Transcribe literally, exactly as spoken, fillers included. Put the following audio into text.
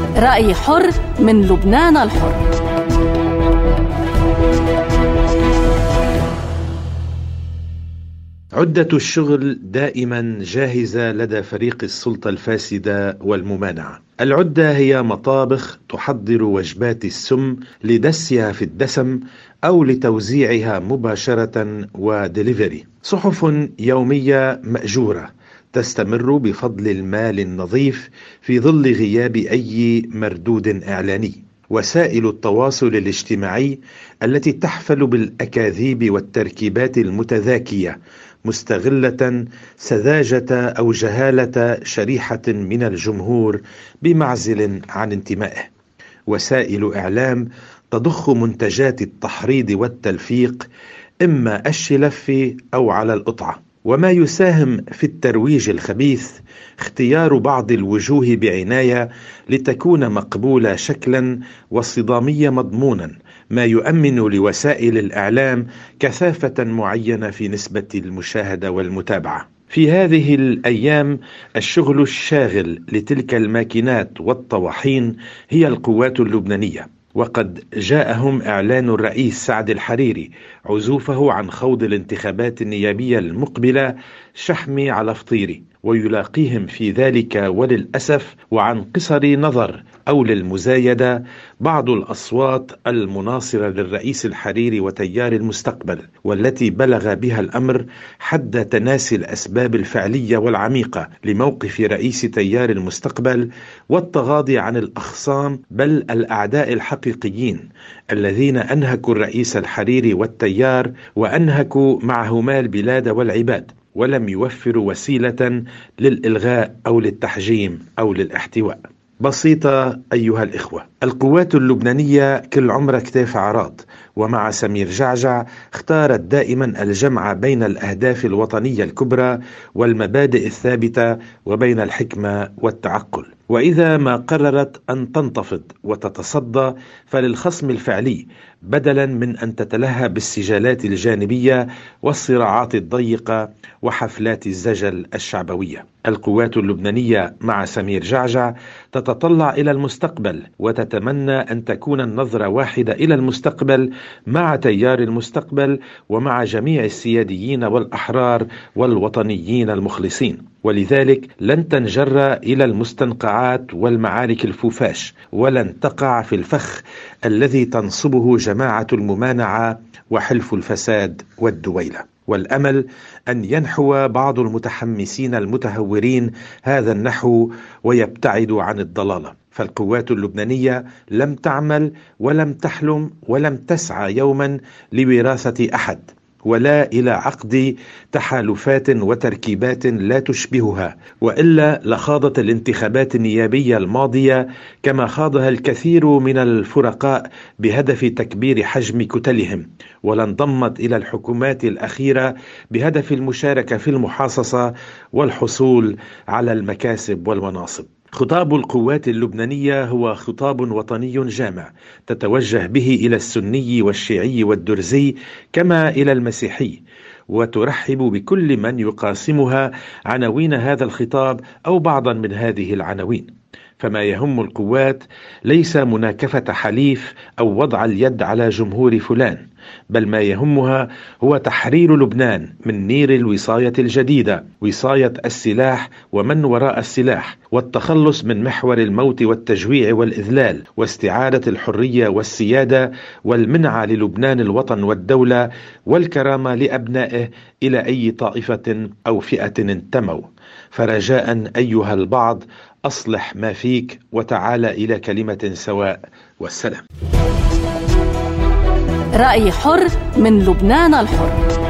رأي حر من لبنان الحر. عدة الشغل دائما جاهزة لدى فريق السلطة الفاسدة والممانعة. العدة هي مطابخ تحضر وجبات السم لدسها في الدسم أو لتوزيعها مباشرة ودليفري. صحف يومية مأجورة تستمر بفضل المال النظيف في ظل غياب أي مردود إعلاني. وسائل التواصل الاجتماعي التي تحفل بالأكاذيب والتركيبات المتذاكية مستغلة سذاجة أو جهالة شريحة من الجمهور بمعزل عن انتمائه. وسائل إعلام تضخ منتجات التحريض والتلفيق إما الشلف أو على القطعة. وما يساهم في الترويج الخبيث اختيار بعض الوجوه بعناية لتكون مقبولة شكلا وصدامية مضمونا، ما يؤمن لوسائل الإعلام كثافة معينة في نسبة المشاهدة والمتابعة. في هذه الأيام الشغل الشاغل لتلك الماكينات والطواحين هي القوات اللبنانية، وقد جاءهم إعلان الرئيس سعد الحريري عزوفه عن خوض الانتخابات النيابية المقبلة شحمي على فطيري، ويلاقيهم في ذلك وللأسف وعن قصر نظر أو للمزايدة بعض الأصوات المناصرة للرئيس الحريري وتيار المستقبل، والتي بلغ بها الأمر حد تناسي الأسباب الفعلية والعميقة لموقف رئيس تيار المستقبل والتغاضي عن الأخصام بل الأعداء الحقيقيين الذين أنهكوا الرئيس الحريري والتيار وأنهكوا معهما البلاد والعباد، ولم يوفروا وسيلة للإلغاء أو للتحجيم أو للاحتواء. بسيطة أيها الإخوة، القوات اللبنانية كل عمرها كتاف عراض، ومع سمير جعجع اختارت دائما الجمع بين الأهداف الوطنية الكبرى والمبادئ الثابتة وبين الحكمة والتعقل. وإذا ما قررت أن تنتفض وتتصدى فللخصم الفعلي بدلا من أن تتلهى بالسجالات الجانبية والصراعات الضيقة وحفلات الزجل الشعبوية. القوات اللبنانية مع سمير جعجع تتطلع إلى المستقبل وتتمنى أن تكون النظرة واحدة إلى المستقبل مع تيار المستقبل ومع جميع السياديين والأحرار والوطنيين المخلصين، ولذلك لن تنجر إلى المستنقعات والمعارك الفوفاش، ولن تقع في الفخ الذي تنصبه جماعة الممانعة وحلف الفساد والدويلة. والأمل أن ينحو بعض المتحمسين المتهورين هذا النحو ويبتعدوا عن الضلالة. فالقوات اللبنانية لم تعمل ولم تحلم ولم تسعى يوما لوراثة أحد ولا إلى عقد تحالفات وتركيبات لا تشبهها، وإلا لخاضت الانتخابات النيابية الماضية كما خاضها الكثير من الفرقاء بهدف تكبير حجم كتلهم، ولانضمت إلى الحكومات الأخيرة بهدف المشاركة في المحاصصة والحصول على المكاسب والمناصب. خطاب القوات اللبنانية هو خطاب وطني جامع تتوجه به إلى السني والشيعي والدرزي كما إلى المسيحي، وترحب بكل من يقاسمها عناوين هذا الخطاب أو بعضا من هذه العناوين. فما يهم القوات ليس مناكفة حليف أو وضع اليد على جمهور فلان، بل ما يهمها هو تحرير لبنان من نير الوصاية الجديدة، وصاية السلاح ومن وراء السلاح، والتخلص من محور الموت والتجويع والإذلال، واستعادة الحرية والسيادة والمنعة للبنان الوطن والدولة والكرامة لأبنائه إلى أي طائفة أو فئة انتموا. فرجاء أيها البعض أصلح ما فيك وتعال إلى كلمة سواء، والسلام. رأي حر من لبنان الحر.